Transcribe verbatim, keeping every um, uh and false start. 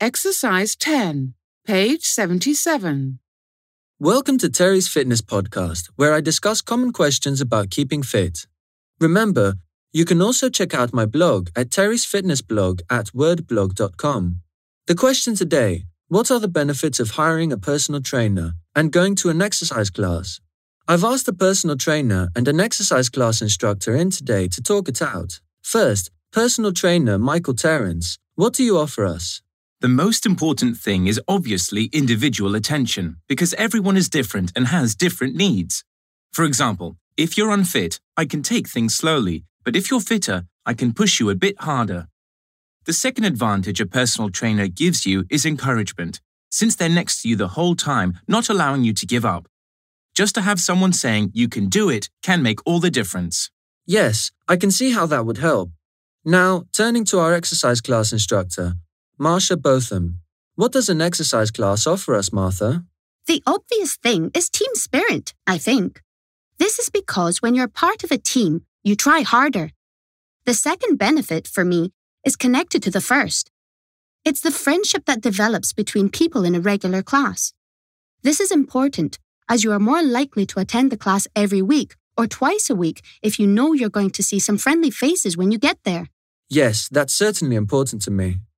Exercise ten, page seventy-seven. Welcome to Terry's Fitness Podcast, where I discuss common questions about keeping fit. Remember, you can also check out my blog at Terry's Fitness Blog at word blog dot com. The question today: what are the benefits of hiring a personal trainer and going to an exercise class? I've asked a personal trainer and an exercise class instructor in today to talk it out. First, personal trainer Michael Terrence, what do you offer us? The most important thing is obviously individual attention, because everyone is different and has different needs. For example, if you're unfit, I can take things slowly, but if you're fitter, I can push you a bit harder. The second advantage a personal trainer gives you is encouragement, since they're next to you the whole time, not allowing you to give up. Just to have someone saying you can do it can make all the difference. Yes, I can see how that would help. Now, turning to our exercise class instructor, Marsha Botham. What does an exercise class offer us, Martha? The obvious thing is team spirit, I think. This is because when you're part of a team, you try harder. The second benefit, for me, is connected to the first. It's the friendship that develops between people in a regular class. This is important, as you are more likely to attend the class every week or twice a week if you know you're going to see some friendly faces when you get there. Yes, that's certainly important to me.